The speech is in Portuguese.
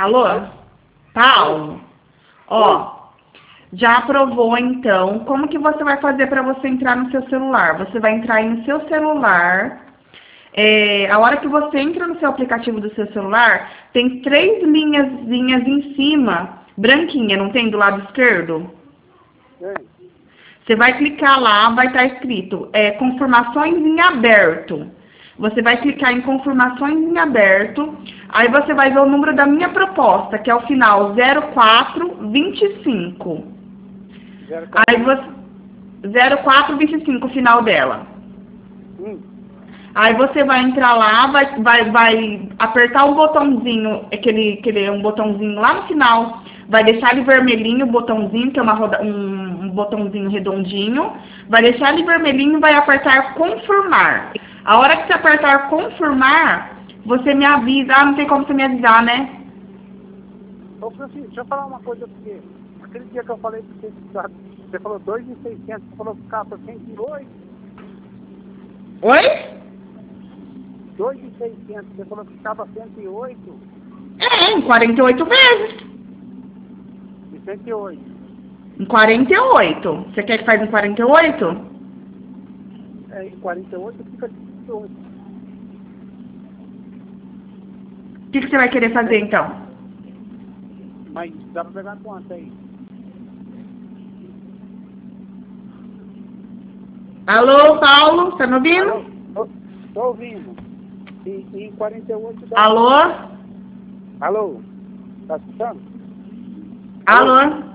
Alô? Paulo? Ó, já aprovou então. Como que você vai fazer para você entrar no seu celular? Você vai entrar aí no seu celular. A hora que você entra no seu aplicativo do seu celular, tem 3 linhazinhas em cima, branquinha, não tem? Do lado esquerdo? Você vai clicar lá, vai estar escrito confirmações em aberto. Você vai clicar em confirmações em aberto, aí você vai ver o número da minha proposta, que é o final 0425. Aí você 0425, o final dela. Aí você vai entrar lá, vai apertar o botãozinho, um botãozinho lá no final, vai deixar ele vermelhinho o botãozinho, que é um botãozinho redondinho, vai deixar ele vermelhinho e vai apertar confirmar. A hora que você apertar confirmar, você me avisa. Ah, não tem como você me avisar, né? Ô, Francisco, deixa eu falar uma coisa porque aquele dia que eu falei pra você falou 2.600, você falou que ficava 108. Oi? 2.600, você falou que ficava 108. Em 48 vezes. E 108. Em 48. Você quer que faz em 48? Em 48 fica 108. O que você vai querer fazer então? Mas dá pra pegar quanto aí? Alô, Paulo? Tá me ouvindo? Alô? Tô ouvindo. E em 48 dá... Alô? Alô? Tá escutando? Alô?